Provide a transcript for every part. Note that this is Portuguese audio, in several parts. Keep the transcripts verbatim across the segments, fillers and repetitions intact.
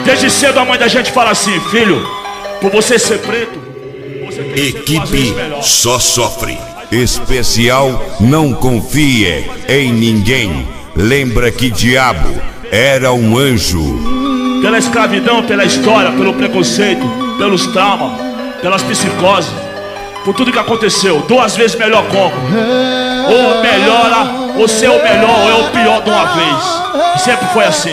Desde cedo a mãe da gente fala assim: filho, por você ser preto, você tem que Equipe Só Sofre. Especial Não Confie em Ninguém. Lembra que diabo era um anjo. Pela escravidão, pela história, pelo preconceito, pelos traumas, pelas psicoses, por tudo que aconteceu. Duas vezes melhor como. Ou melhora, ou ser o melhor, ou é o pior de uma vez. Sempre foi assim.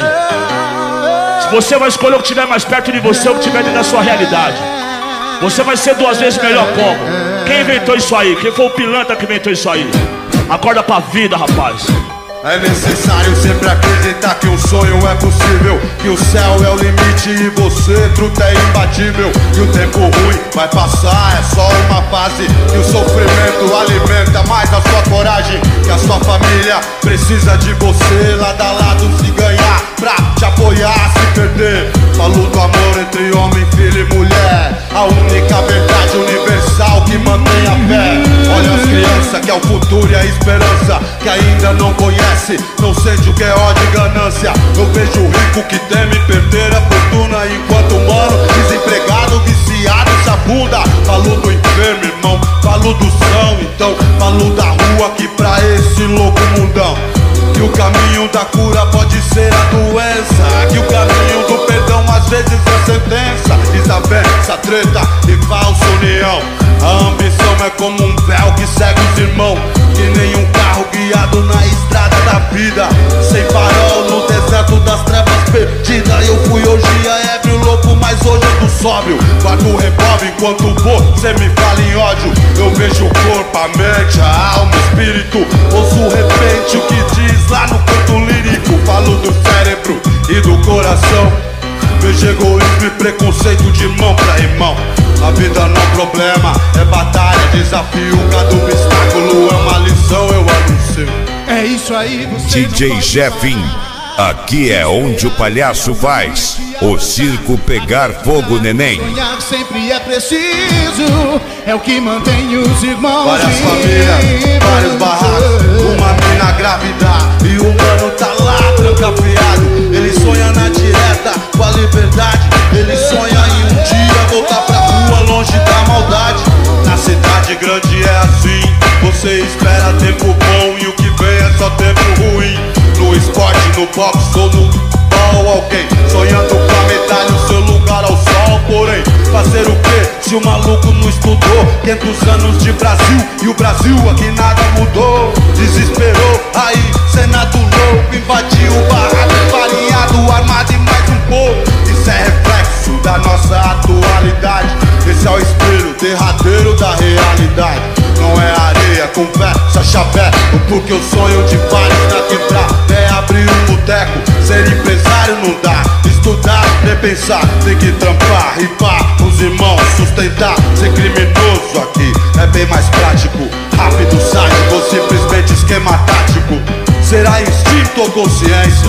Você vai escolher o que estiver mais perto de você, o que estiver dentro da sua realidade. Você vai ser duas vezes melhor como. Quem inventou isso aí? Quem foi o pilantra que inventou isso aí? Acorda pra vida, rapaz. É necessário sempre acreditar que um sonho é possível, que o céu é o limite e você, truta, é imbatível. E o tempo ruim vai passar, é só uma fase. E o sofrimento alimenta mais a sua coragem. Que a sua família precisa de você, lado a lado se ganhar, pra te apoiar, se perder. Falo do amor entre homem, filho e mulher, a única verdade universal que mantém a fé. Olha as crianças que é o futuro e a esperança, que ainda não conhece, não sente o que é ódio e ganância. Eu vejo o rico que teme perder a fortuna, enquanto mano desempregado, viciado, se abunda. Falo do enfermo, irmão, falo do são, então falo da rua que pra esse louco mundão. Que o caminho da cura pode ser a doença, que o caminho do perdão às vezes é sentença. Desavença, treta e falsa união. A ambição é como um véu que segue os irmãos, que nem um carro guiado na estrada da vida, sem farol no deserto das trevas perdida. Eu fui hoje a ébrio louco, mas hoje eu tô sóbrio. Guardo o revólver enquanto você me fala em ódio. Eu vejo o corpo, a mente, a alma, o espírito. Ouço repente o que diz lá no canto lírico. Falo do cérebro e do coração. Vejo egoísmo e preconceito de irmão pra irmão. A vida não é problema, é batalha, desafio. Cada obstáculo é uma lição, eu anuncio. É isso aí, você D J Jefim, aqui é onde o palhaço faz o circo pegar fogo, neném. Sonhar sempre é preciso, é o que mantém os irmãos. Várias famílias, vários barracos, uma mina grávida e o mano tá lá trancafiado. Ele sonha na direta com a liberdade, ele sonha em um dia voltar pra rua longe da maldade. Na cidade grande é assim, você espera tempo bom e o que vem é só tempo ruim. No esporte, no boxe ou no futebol, alguém sonhando com a medalha, o seu lugar ao sol. Porém, fazer o quê se o maluco não estudou? quinhentos anos de Brasil e o Brasil aqui nada mudou. Desesperou, aí Senado louco invadiu o barraco, farinhado, armado e mais um pouco. Isso é reflexo da nossa atualidade, esse é o espelho derradeiro da realidade. Não é areia, conversa, chaveco, porque o sonho de vários na quebrada é abrir um boteco. Ser empresário não dá, estudar, nem pensar, tem que trampar, ripar, os irmãos sustentar. Ser criminoso aqui é bem mais prático, rápido, sádico ou simplesmente esquema tático. Será instinto ou consciência?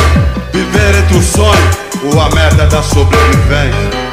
Viver entre o sonho ou a merda da sobrevivência?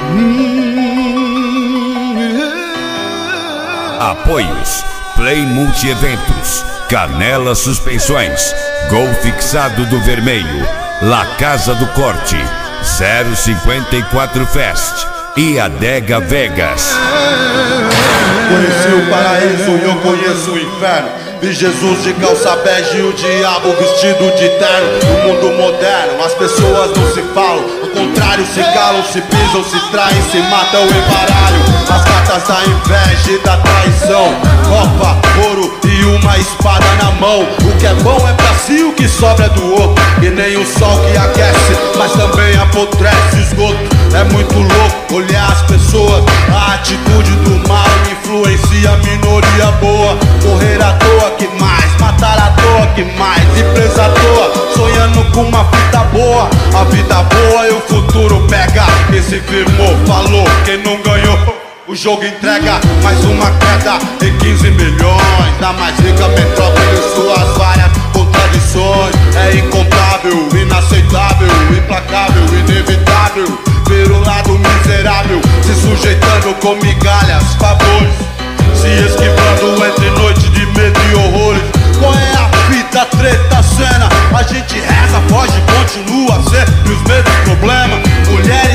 Apoios: Play Multi-Eventos, Canela Suspensões, Gol Fixado do Vermelho, La Casa do Corte, zero cinquenta e quatro Fest e Adega Vegas. Conheci o paraíso e eu conheço o inferno. Vi Jesus de calça bege e o diabo vestido de terno. No mundo moderno as pessoas não se falam, ao contrário se calam, se pisam, se traem, se matam em baralho. As cartas da inveja e da traição, copa, ouro e uma espada na mão. O que é bom é pra si, o que sobra é do outro. E nem o sol que aquece, mas também apodrece o esgoto. É muito louco olhar as pessoas, a atitude do mal influencia a minoria boa. Correr à toa que mais, matar à toa que mais, e presa à toa, sonhando com uma fita boa. A vida boa e o futuro pega, quem se firmou, falou, quem não ganhou o jogo entrega. Mais uma queda em quinze milhões, da mais rica metrópole e suas várias contradições. É incontável, inaceitável, implacável, inevitável ver o lado miserável se sujeitando com migalhas, favores, se esquivando entre noites de medo e horrores. Qual é a fita, treta, cena? A gente reza, foge, continua sempre os mesmos problemas. Mulheres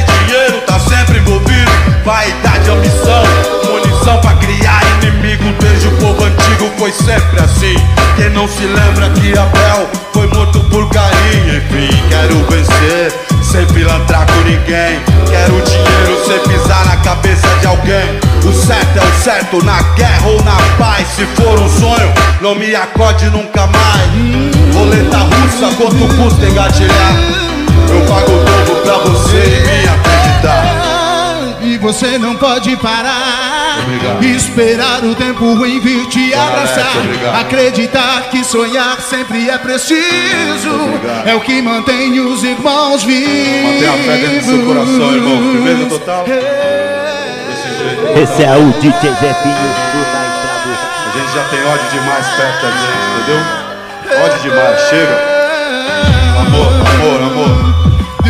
foi sempre assim. Quem não se lembra que Abel foi morto por carinho. Enfim, quero vencer sem pilantrar com ninguém. Quero dinheiro sem pisar na cabeça de alguém. O certo é o certo, na guerra ou na paz. Se for um sonho, não me acorde nunca mais. Roleta russa, quanto custa engatilhar? Eu pago o dobro pra você e me acreditar. E você não pode parar. Obrigado. Esperar o tempo ruim vir te abraçar. Obrigado. Acreditar que sonhar sempre é preciso. Obrigado. É o que mantém os irmãos vivos. Mantenha a fé dentro do seu coração, irmão. Firmeza total. Desse jeito. Esse é o D J Zefinho do Maestrado. A gente já tem ódio demais perto da gente, entendeu? Ódio demais, chega. Amor, amor, amor.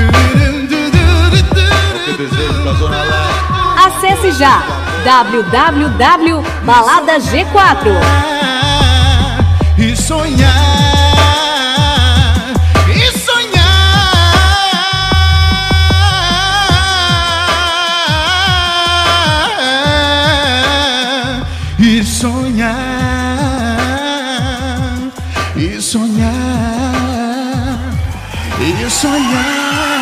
É o que eu desejo pra Zona Leste. Acesse já w w w ponto balada g quatro. E sonhar, e sonhar, e sonhar, e sonhar, e sonhar.